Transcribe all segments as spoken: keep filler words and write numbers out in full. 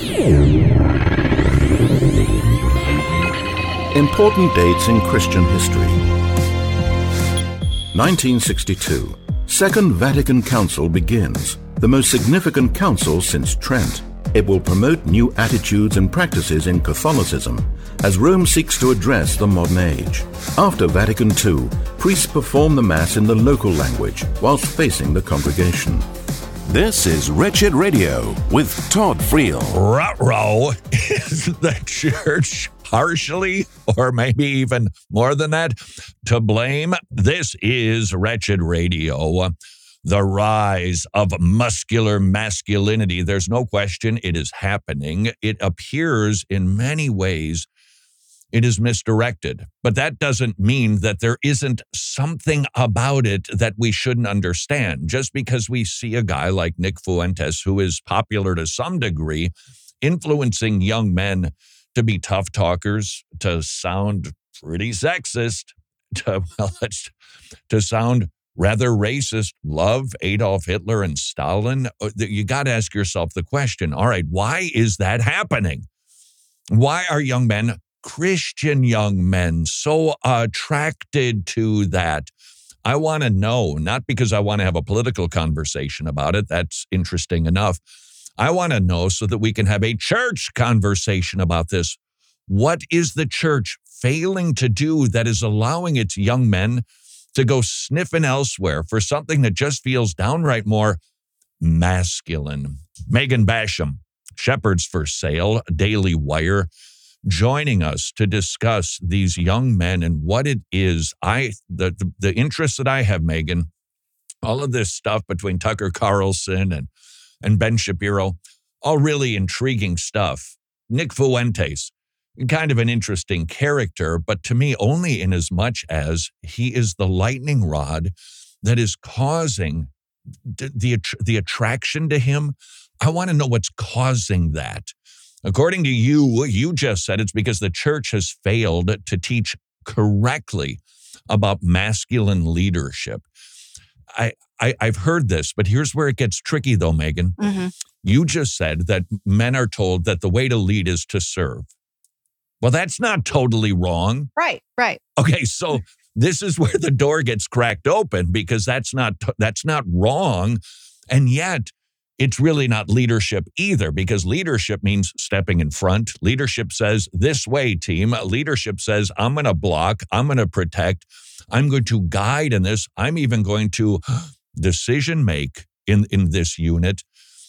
Important dates in Christian history. nineteen sixty-two. Second Vatican Council begins, the most significant council since Trent. It will promote new attitudes and practices in Catholicism as Rome seeks to address the modern age. After Vatican Two, priests perform the Mass in the local language whilst facing the congregation. This is Wretched Radio with Todd Friel. Ruh-roh, is the church partially, or maybe even more than that, to blame? This is Wretched Radio, the rise of muscular masculinity. There's no question it is happening. It appears in many ways it is misdirected, but that doesn't mean that there isn't something about it that we shouldn't understand. Just because we see a guy like Nick Fuentes, who is popular to some degree, influencing young men to be tough talkers, to sound pretty sexist, to, well, let's, to sound rather racist, love Adolf Hitler and Stalin. You got to ask yourself the question, all right, why is that happening? Why are young men, Christian young men, so attracted to that? I want to know, not because I want to have a political conversation about it. That's interesting enough. I want to know so that we can have a church conversation about this. What is the church failing to do that is allowing its young men to go sniffing elsewhere for something that just feels downright more masculine? Megan Basham, Shepherds for Sale, Daily Wire, joining us to discuss these young men and what it is. I the, the the interest that I have, Megan, all of this stuff between Tucker Carlson and and Ben Shapiro, all really intriguing stuff. Nick Fuentes, kind of an interesting character, but to me only in as much as he is the lightning rod that is causing the, the, the attraction to him. I want to know what's causing that. According to you, you just said it's because the church has failed to teach correctly about masculine leadership. I, I, I've heard this, but here's where it gets tricky though, Megan. Mm-hmm. You just said that men are told that the way to lead is to serve. Well, that's not totally wrong. Right, right. Okay, so this is where the door gets cracked open because that's not that's not wrong. And yet, it's really not leadership either, because leadership means stepping in front. Leadership says, this way, team. Leadership says, I'm going to block. I'm going to protect. I'm going to guide in this. I'm even going to decision make in, in this unit.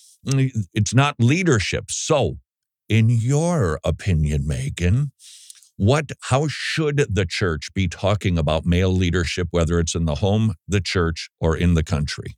It's not leadership. So, in your opinion, Megan, what, how should the church be talking about male leadership, whether it's in the home, the church, or in the country?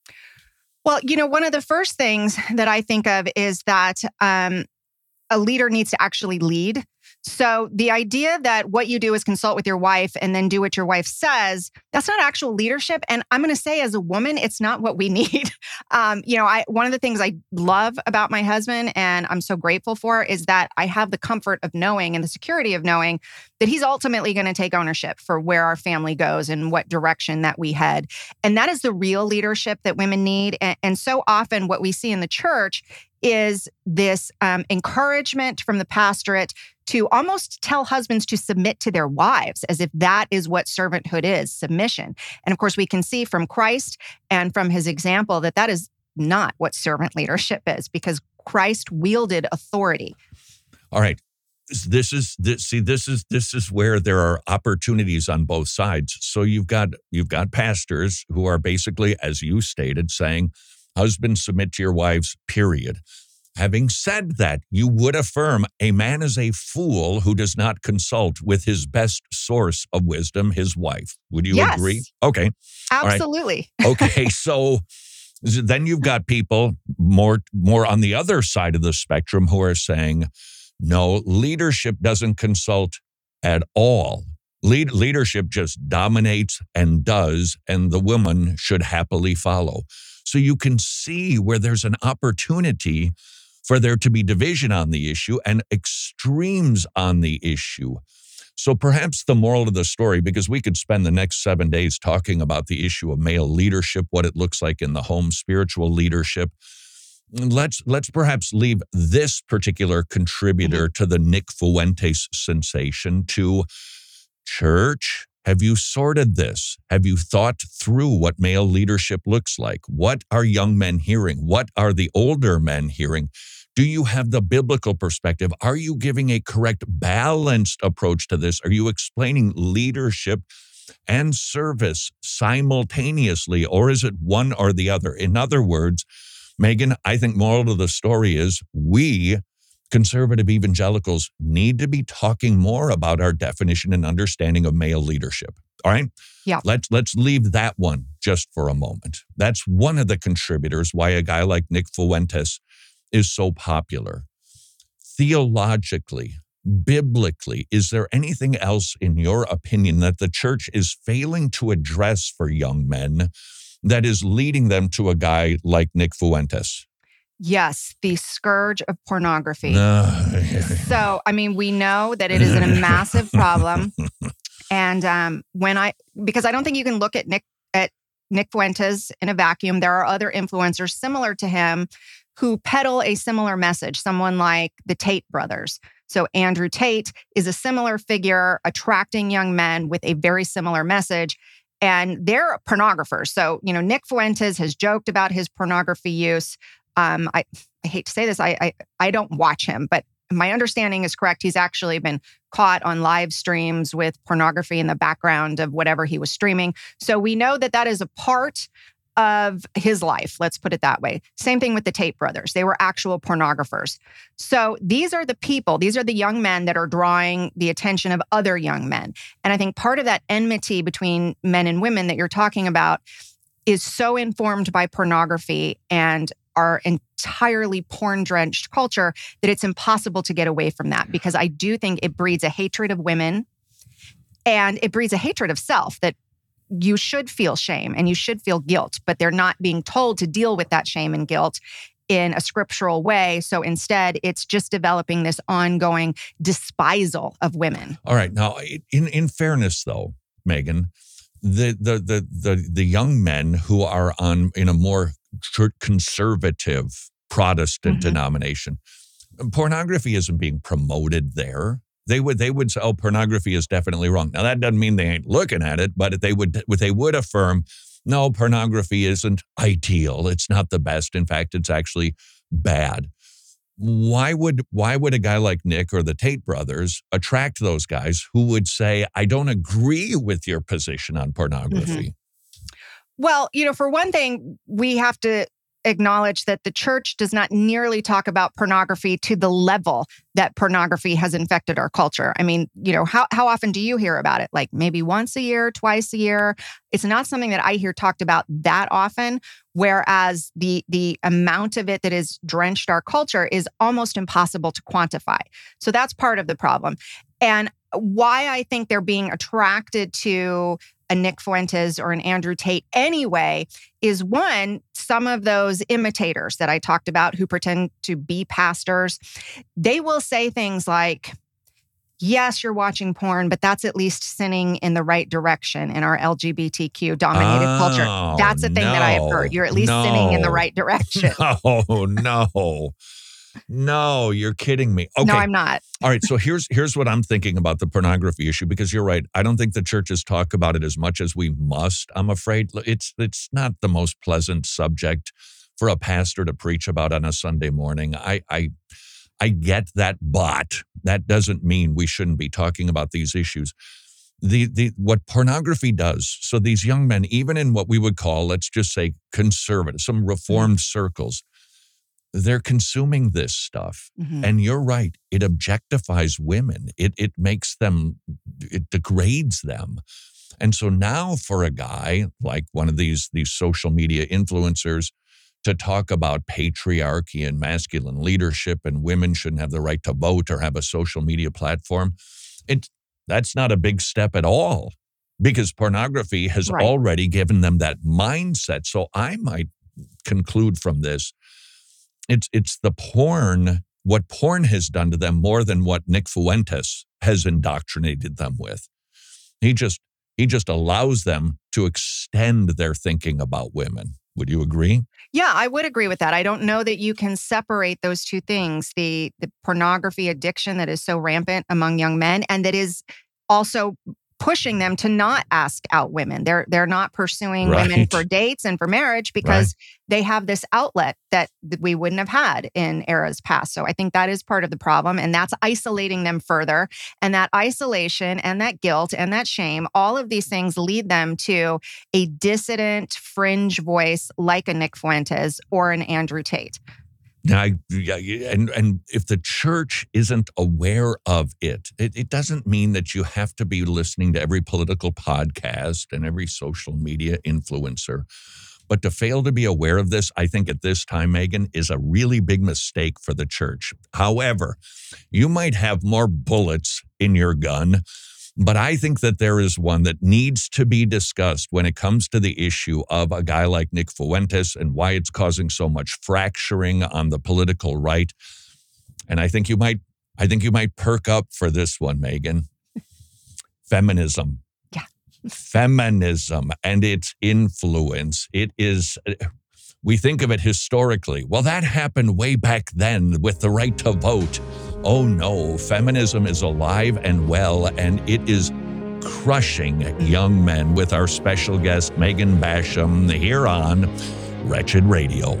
Well, you know, one of the first things that I think of is that um, a leader needs to actually lead. So the idea that what you do is consult with your wife and then do what your wife says, that's not actual leadership. And I'm going to say as a woman, it's not what we need. um, you know, I one of the things I love about my husband and I'm so grateful for is that I have the comfort of knowing and the security of knowing that he's ultimately going to take ownership for where our family goes and what direction that we head. And that is the real leadership that women need. And, and so often what we see in the church is this um, encouragement from the pastorate to almost tell husbands to submit to their wives as if that is what servanthood is, submission. And of course, we can see from Christ and from his example that that is not what servant leadership is, because Christ wielded authority. All right. This is this, see, this is this is where there are opportunities on both sides. So you've got you've got pastors who are basically, as you stated, saying, husbands, submit to your wives, period. Having said that, you would affirm a man is a fool who does not consult with his best source of wisdom, his wife. Would you Yes. agree? Okay. Absolutely. All right. Okay. So then you've got people more, more on the other side of the spectrum who are saying, no, leadership doesn't consult at all. Lead, leadership just dominates and does, and the woman should happily follow. So you can see where there's an opportunity for there to be division on the issue and extremes on the issue. So perhaps the moral of the story, because we could spend the next seven days talking about the issue of male leadership, what it looks like in the home, spiritual leadership. Let's let's perhaps leave this particular contributor to the Nick Fuentes sensation to church. Have you sorted this? Have you thought through what male leadership looks like? What are young men hearing? What are the older men hearing? Do you have the biblical perspective? Are you giving a correct, balanced approach to this? Are you explaining leadership and service simultaneously, or is it one or the other? In other words, Megan, I think moral of the story is we, conservative evangelicals, need to be talking more about our definition and understanding of male leadership. All right? Yeah. Let's, let's leave that one just for a moment. That's one of the contributors why a guy like Nick Fuentes is so popular. Theologically, biblically, is there anything else, in your opinion, that the church is failing to address for young men that is leading them to a guy like Nick Fuentes? Yes, the scourge of pornography. Uh, So, I mean, we know that it is a massive problem. And um, when I, because I don't think you can look at Nick at Nick Fuentes in a vacuum. There are other influencers similar to him who peddle a similar message. Someone like the Tate brothers. So Andrew Tate is a similar figure, attracting young men with a very similar message. And they're pornographers. So, you know, Nick Fuentes has joked about his pornography use. Um, I, I hate to say this, I, I I don't watch him, but my understanding is correct. He's actually been caught on live streams with pornography in the background of whatever he was streaming. So we know that that is a part of his life, let's put it that way. Same thing with the Tate brothers. They were actual pornographers. So these are the people, these are the young men that are drawing the attention of other young men. And I think part of that enmity between men and women that you're talking about is so informed by pornography and our entirely porn-drenched culture that it's impossible to get away from that, because I do think it breeds a hatred of women and it breeds a hatred of self, that you should feel shame and you should feel guilt, but they're not being told to deal with that shame and guilt in a scriptural way. So instead, it's just developing this ongoing despisal of women. All right. Now, in, in fairness, though, Megan, the, the the the the young men who are on in a more conservative Protestant mm-hmm. denomination, pornography isn't being promoted there. They would they would say, oh, pornography is definitely wrong. Now, that doesn't mean they ain't looking at it, but they would they would affirm, no, pornography isn't ideal. It's not the best. In fact, it's actually bad. Why would why would a guy like Nick or the Tate brothers attract those guys who would say, I don't agree with your position on pornography? Mm-hmm. Well, you know, for one thing, we have to acknowledge that the church does not nearly talk about pornography to the level that pornography has infected our culture. I mean, you know, how how often do you hear about it? Like maybe once a year, twice a year. It's not something that I hear talked about that often, whereas the the amount of it that has drenched our culture is almost impossible to quantify. So that's part of the problem. And why I think they're being attracted to a Nick Fuentes or an Andrew Tate anyway is, one, some of those imitators that I talked about who pretend to be pastors, they will say things like, yes, you're watching porn, but that's at least sinning in the right direction in our L G B T Q dominated oh, culture. That's a thing no, that I have heard. You're at least no, sinning in the right direction. No, no. No, you're kidding me. Okay. No, I'm not. All right. So here's here's what I'm thinking about the pornography issue, because you're right. I don't think the churches talk about it as much as we must. I'm afraid it's it's not the most pleasant subject for a pastor to preach about on a Sunday morning. I I I get that, but that doesn't mean we shouldn't be talking about these issues. The the what pornography does, so these young men, even in what we would call, let's just say, conservative, some reformed circles, they're consuming this stuff. Mm-hmm. And you're right, it objectifies women. It it makes them, it degrades them. And so now for a guy like one of these, these social media influencers to talk about patriarchy and masculine leadership and women shouldn't have the right to vote or have a social media platform, it that's not a big step at all, because pornography has right. already given them that mindset. So I might conclude from this, It's it's the porn, what porn has done to them more than what Nick Fuentes has indoctrinated them with. He just he just allows them to extend their thinking about women. Would you agree? Yeah, I would agree with that. I don't know that you can separate those two things, the the pornography addiction that is so rampant among young men and that is also pushing them to not ask out women. They're they're not pursuing Right. women for dates and for marriage because Right. they have this outlet that we wouldn't have had in eras past. So I think that is part of the problem, and that's isolating them further. And that isolation and that guilt and that shame, all of these things lead them to a dissident fringe voice like a Nick Fuentes or an Andrew Tate. Now, I, yeah, and and if the church isn't aware of it, it, it doesn't mean that you have to be listening to every political podcast and every social media influencer. But to fail to be aware of this, I think at this time, Megan, is a really big mistake for the church. However, you might have more bullets in your gun, but I think that there is one that needs to be discussed when it comes to the issue of a guy like Nick Fuentes and why it's causing so much fracturing on the political right. And I think you might, I think you might perk up for this one, Megan. Feminism. Yeah. Feminism and its influence. It is, we think of it historically. Well, that happened way back then with the right to vote. Oh no, feminism is alive and well, and it is crushing young men with our special guest, Megan Basham, here on Wretched Radio.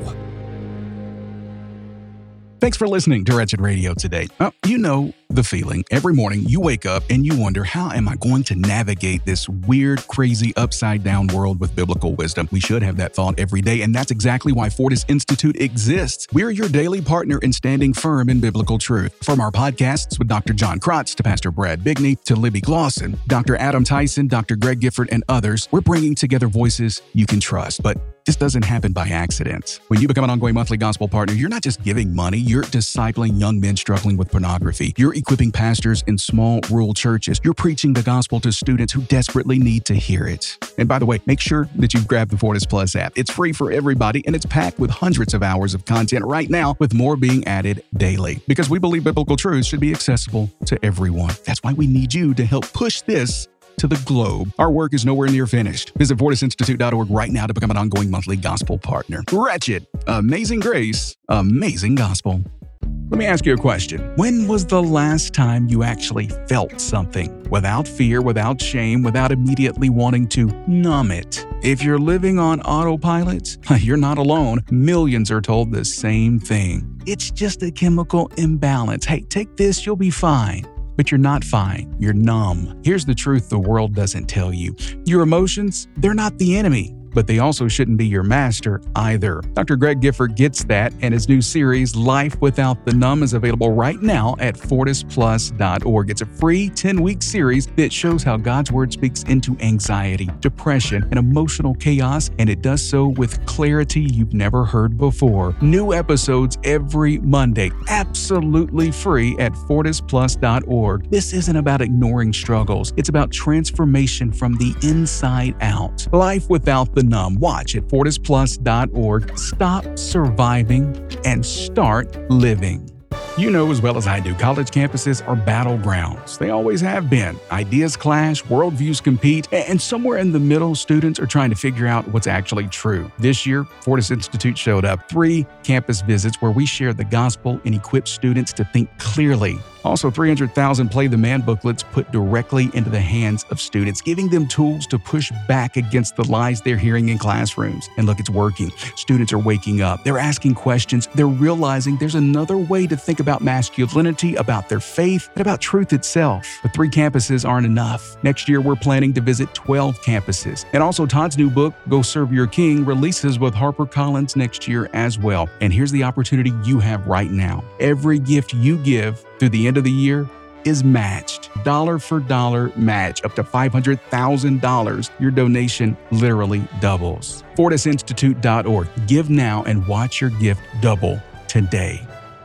Thanks for listening to Wretched Radio today. Oh, you know the feeling. Every morning you wake up and you wonder, how am I going to navigate this weird, crazy, upside-down world with biblical wisdom? We should have that thought every day, and that's exactly why Fortis Institute exists. We're your daily partner in standing firm in biblical truth. From our podcasts with Doctor John Krotz to Pastor Brad Bigney to Libby Glosson, Doctor Adam Tyson, Doctor Greg Gifford, and others, we're bringing together voices you can trust. But this doesn't happen by accident. When you become an ongoing monthly gospel partner, you're not just giving money, you're discipling young men struggling with pornography. You're equipping pastors in small rural churches. You're preaching the gospel to students who desperately need to hear it. And by the way, make sure that you grab the Fortis Plus app. It's free for everybody, and it's packed with hundreds of hours of content right now, with more being added daily. Because we believe biblical truths should be accessible to everyone. That's why we need you to help push this to the globe. Our work is nowhere near finished. Visit fortis institute dot org right now to become an ongoing monthly gospel partner. Wretched, amazing grace, amazing gospel. Let me ask you a question. When was the last time you actually felt something without fear, without shame, without immediately wanting to numb it? If you're living on autopilot, you're not alone. Millions are told the same thing. It's just a chemical imbalance. Hey, take this, you'll be fine. But you're not fine. You're numb. Here's the truth the world doesn't tell you. Your emotions, they're not the enemy, but they also shouldn't be your master either. Doctor Greg Gifford gets that, and his new series, Life Without the Numb, is available right now at fortis plus dot org. It's a free ten-week series that shows how God's Word speaks into anxiety, depression, and emotional chaos, and it does so with clarity you've never heard before. New episodes every Monday, absolutely free at fortis plus dot org. This isn't about ignoring struggles. It's about transformation from the inside out. Life Without the Numb. Watch at fortis plus dot org. Stop surviving and start living. You know as well as I do, college campuses are battlegrounds. They always have been. Ideas clash, worldviews compete, and somewhere in the middle, students are trying to figure out what's actually true. This year, Fortis Institute showed up. Three campus visits where we share the gospel and equip students to think clearly. Also, three hundred thousand Play the Man booklets put directly into the hands of students, giving them tools to push back against the lies they're hearing in classrooms. And look, it's working. Students are waking up. They're asking questions. They're realizing there's another way to think about masculinity, about their faith, and about truth itself. But three campuses aren't enough. Next year, we're planning to visit twelve campuses. And also, Todd's new book, Go Serve Your King, releases with HarperCollins next year as well. And here's the opportunity you have right now. Every gift you give through the end of the year is matched. Dollar for dollar match up to five hundred thousand dollars. Your donation literally doubles. fortis institute dot org. Give now and watch your gift double today.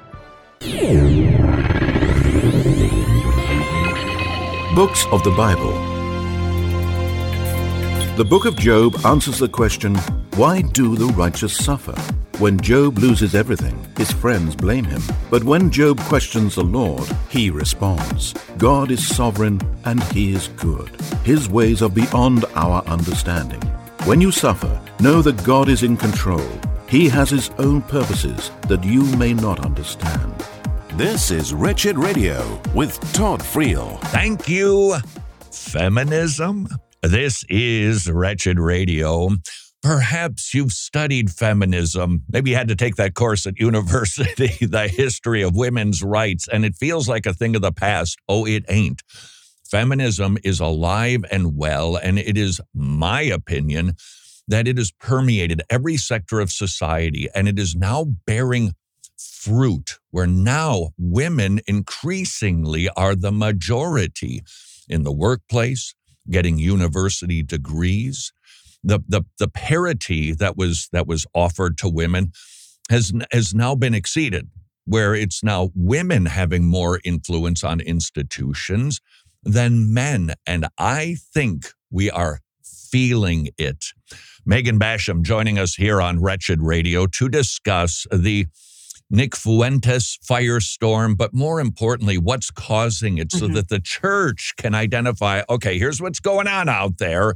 Books of the Bible. The book of Job answers the question, why do the righteous suffer? When Job loses everything, his friends blame him. But when Job questions the Lord, he responds, God is sovereign and he is good. His ways are beyond our understanding. When you suffer, know that God is in control. He has his own purposes that you may not understand. This is Wretched Radio with Todd Friel. Thank you, feminism. This is Wretched Radio. Perhaps you've studied feminism. Maybe you had to take that course at university, the history of women's rights, and it feels like a thing of the past. Oh, it ain't. Feminism is alive and well, and it is my opinion that it has permeated every sector of society, and it is now bearing fruit, where now women increasingly are the majority in the workplace, getting university degrees. The, the, the parity that was that was offered to women has, has now been exceeded, where it's now women having more influence on institutions than men. And I think we are feeling it. Megan Basham joining us here on Wretched Radio to discuss the Nick Fuentes firestorm, but more importantly, what's causing it, so mm-hmm. that the church can identify, okay, here's what's going on out there.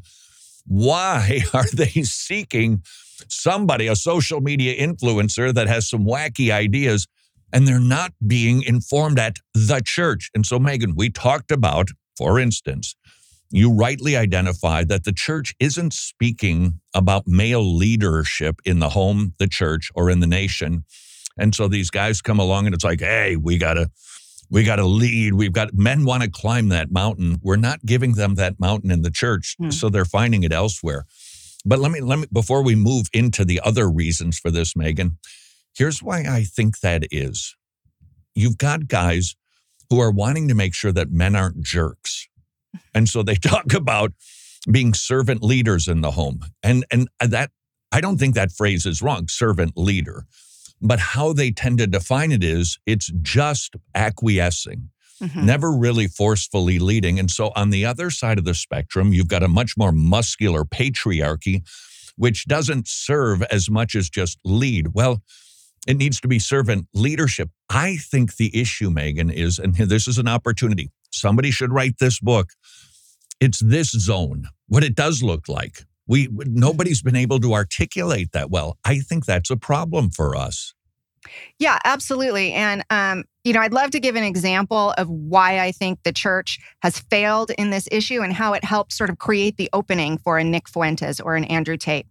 Why are they seeking somebody, a social media influencer that has some wacky ideas, and they're not being informed at the church? And so, Megan, we talked about, for instance, you rightly identified that the church isn't speaking about male leadership in the home, the church, or in the nation. And so these guys come along and it's like, hey, we gotta, we gotta lead. We've got, men want to climb that mountain. We're not giving them that mountain in the church, mm. so they're finding it elsewhere. But let me, let me, before we move into the other reasons for this, Megan, here's why I think that is. You've got guys who are wanting to make sure that men aren't jerks. And so they talk about being servant leaders in the home. And, and that, I don't think that phrase is wrong, servant leader. But how they tend to define it is, it's just acquiescing, mm-hmm. never really forcefully leading. And so on the other side of the spectrum, you've got a much more muscular patriarchy, which doesn't serve as much as just lead. Well, it needs to be servant leadership. I think the issue, Megan, is, and this is an opportunity, somebody should write this book. It's this zone, what it does look like. We nobody's been able to articulate that well. I think that's a problem for us. Yeah, absolutely. And, um, you know, I'd love to give an example of why I think the church has failed in this issue and how it helped sort of create the opening for a Nick Fuentes or an Andrew Tate.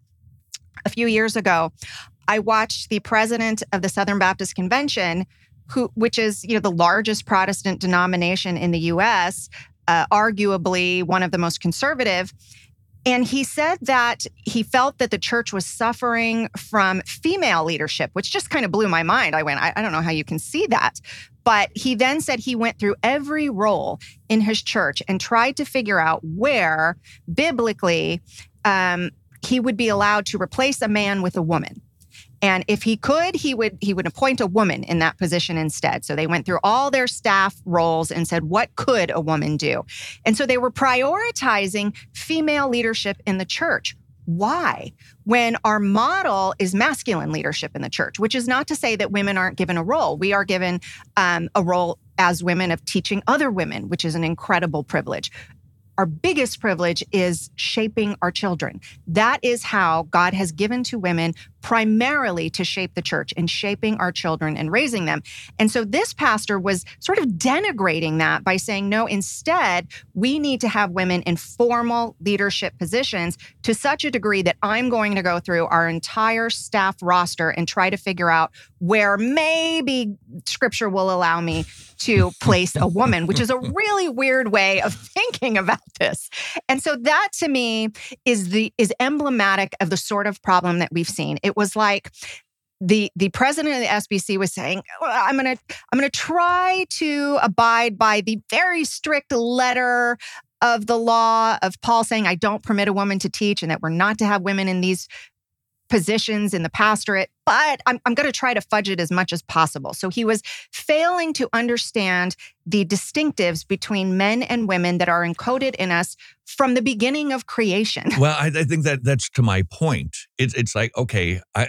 A few years ago, I watched the president of the Southern Baptist Convention, who, which is, you know, the largest Protestant denomination in the U S, uh, arguably one of the most conservative. And he said that he felt that the church was suffering from female leadership, which just kind of blew my mind. I went, I, I don't know how you can see that. But he then said he went through every role in his church and tried to figure out where, biblically, um, he would be allowed to replace a man with a woman. And if he could, he would he would appoint a woman in that position instead. So they went through all their staff roles and said, what could a woman do? And so they were prioritizing female leadership in the church. Why? When our model is masculine leadership in the church, which is not to say that women aren't given a role. We are given um, a role as women of teaching other women, which is an incredible privilege. Our biggest privilege is shaping our children. That is how God has given to women primarily to shape the church and shaping our children and raising them. And so this pastor was sort of denigrating that by saying, no, instead, we need to have women in formal leadership positions to such a degree that I'm going to go through our entire staff roster and try to figure out where maybe scripture will allow me to place a woman, which is a really weird way of thinking about this. And so that to me is the is emblematic of the sort of problem that we've seen. It was like the the president of the S B C was saying, well, I'm gonna I'm gonna try to abide by the very strict letter of the law of Paul saying I don't permit a woman to teach and that we're not to have women in these positions in the pastorate, but I'm, I'm going to try to fudge it as much as possible. So he was failing to understand the distinctives between men and women that are encoded in us from the beginning of creation. Well, I, I think that that's to my point. It's it's like, okay, I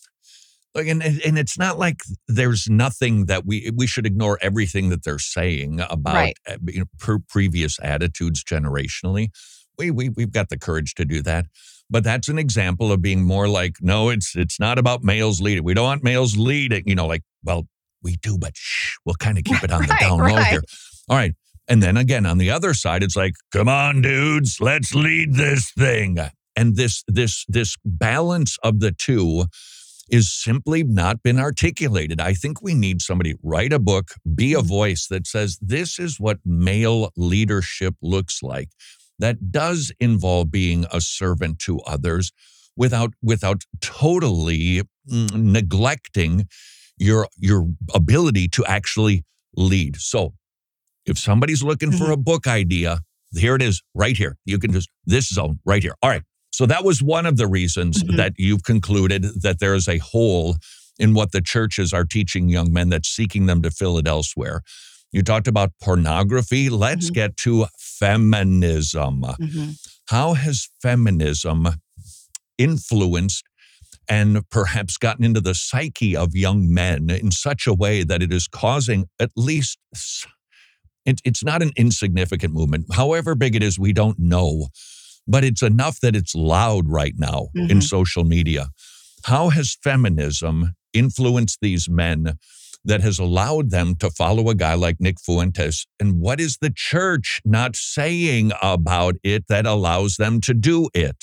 like, and and it's not like there's nothing that we we should ignore everything that they're saying about right. you know, per previous attitudes generationally. We we we've got the courage to do that. But that's an example of being more like, no, it's it's not about males leading. We don't want males leading. You know, like, well, we do, but shh, we'll kind of keep it on the Right, down low right. here. All right. And then again, on the other side, it's like, come on, dudes, let's lead this thing. And this this this balance of the two is simply not been articulated. I think we need somebody write a book, be a voice that says this is what male leadership looks like. That does involve being a servant to others without without totally mm, neglecting your your ability to actually lead. So if somebody's looking for a book idea, here it is right here. You can just, this zone right here. All right. So that was one of the reasons Mhm. that you've concluded that there is a hole in what the churches are teaching young men that's seeking them to fill it elsewhere. You talked about pornography. Let's Mhm. get to feminism. Mhm. How has feminism influenced and perhaps gotten into the psyche of young men in such a way that it is causing at least, it, it's not an insignificant movement. However big it is, we don't know. But it's enough that it's loud right now in Mhm. social media. How has feminism influenced these men that has allowed them to follow a guy like Nick Fuentes? And what is the church not saying about it that allows them to do it?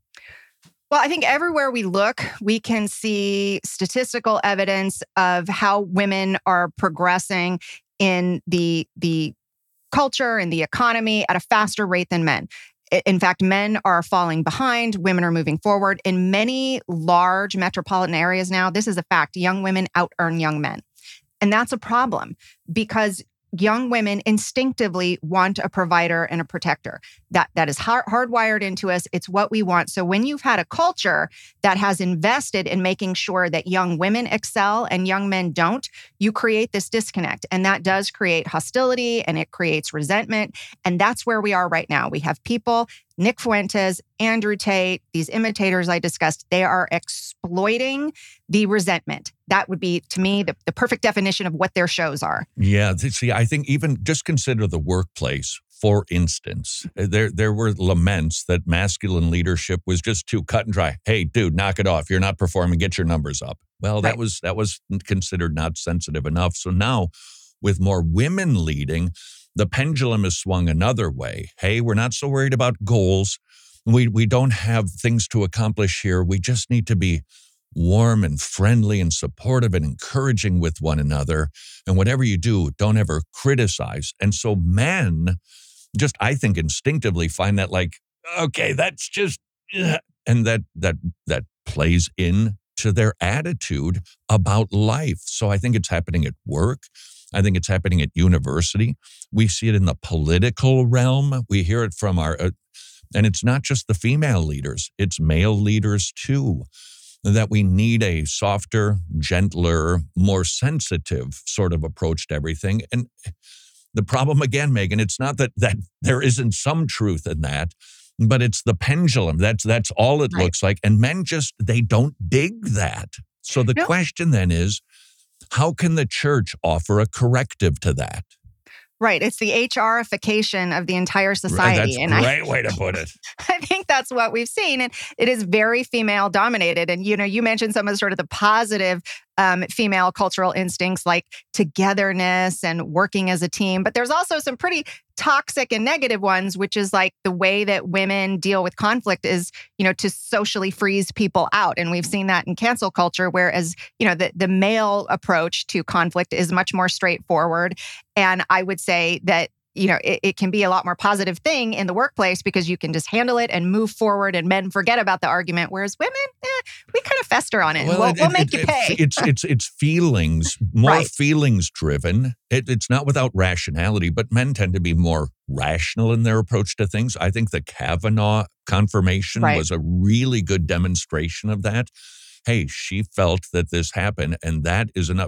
Well, I think everywhere we look, we can see statistical evidence of how women are progressing in the, the culture and the economy at a faster rate than men. I- In fact, men are falling behind, women are moving forward. In many large metropolitan areas now, this is a fact, young women out-earn young men. And that's a problem because young women instinctively want a provider and a protector. That, that is hard, hardwired into us. It's what we want. So when you've had a culture that has invested in making sure that young women excel and young men don't, you create this disconnect. And that does create hostility and it creates resentment. And that's where we are right now. We have people, Nick Fuentes, Andrew Tate, these imitators I discussed, they are exploiting the resentment. That would be, to me, the, the perfect definition of what their shows are. Yeah, th- see, I think even just consider the workplace, for instance. There, there were laments that masculine leadership was just too cut and dry. Hey, dude, knock it off. You're not performing. Get your numbers up. Well, that Right. was that was considered not sensitive enough. So now, with more women leading, the pendulum has swung another way. Hey, we're not so worried about goals. We we don't have things to accomplish here. We just need to be warm and friendly and supportive and encouraging with one another. And whatever you do, don't ever criticize. And so men just, I think, instinctively find that like, okay, that's just, ugh. And that that that plays in to their attitude about life. So I think it's happening at work. I think it's happening at university. We see it in the political realm. We hear it from our, uh, and it's not just the female leaders, it's male leaders too, that we need a softer, gentler, more sensitive sort of approach to everything. And the problem again, Megan, it's not that that there isn't some truth in that, but it's the pendulum. That's that's all it Right. looks like. And men just, they don't dig that. So the No. question then is, how can the church offer a corrective to that? Right. It's the H R-ification of the entire society. That's a and I, great way to put it. I think that's what we've seen. And it is very female dominated. And, you know, you mentioned some of the sort of the positive um, female cultural instincts like togetherness and working as a team. But there's also some pretty toxic and negative ones, which is like the way that women deal with conflict is, you know, to socially freeze people out. And we've seen that in cancel culture, whereas, you know, the, the male approach to conflict is much more straightforward. And I would say that, you know, it, it can be a lot more positive thing in the workplace because you can just handle it and move forward and men forget about the argument. Whereas women, eh, we kind of fester on it. and we'll, it- we'll it- make it- you pay. It's it's it's feelings, more Right. feelings driven. It, it's not without rationality, but men tend to be more rational in their approach to things. I think the Kavanaugh confirmation Right. was a really good demonstration of that. Hey, she felt that this happened, and that is enough.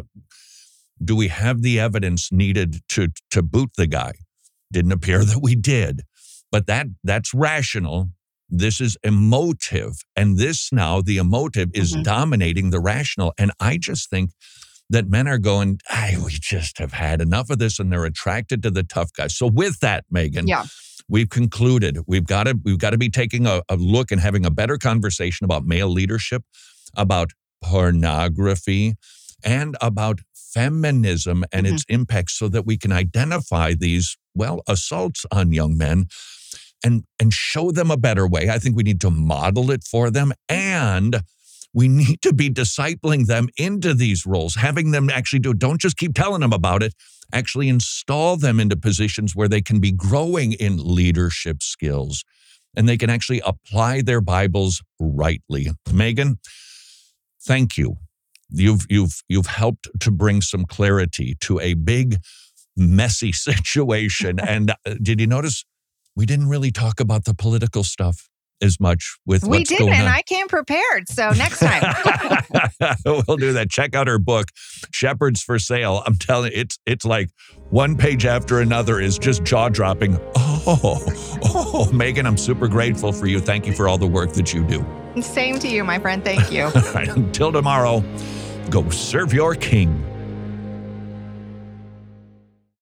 Do we have the evidence needed to to boot the guy? Didn't appear that we did, but that that's rational. This is emotive, and this now the emotive is Mhm. dominating the rational. And I just think that men are going, "Ay, we just have had enough of this," and they're attracted to the tough guys. So with that, Megan, Yeah. we've concluded we've got to we've got to be taking a, a look and having a better conversation about male leadership, about pornography, and about feminism and mm-hmm. its impact, so that we can identify these, well, assaults on young men and, and show them a better way. I think we need to model it for them, and we need to be discipling them into these roles, having them actually do it. Don't just keep telling them about it. Actually install them into positions where they can be growing in leadership skills and they can actually apply their Bibles rightly. Megan, thank you. You've you've you've helped to bring some clarity to a big, messy situation. And uh, did you notice we didn't really talk about the political stuff as much with we what's didn't, going on? I came prepared. So next time. We'll do that. Check out her book, Shepherds for Sale. I'm telling you, it's it's like one page after another is just jaw-dropping. Oh, oh, Megan, I'm super grateful for you. Thank you for all the work that you do. Same to you, my friend. Thank you. All right, until tomorrow, go serve your king.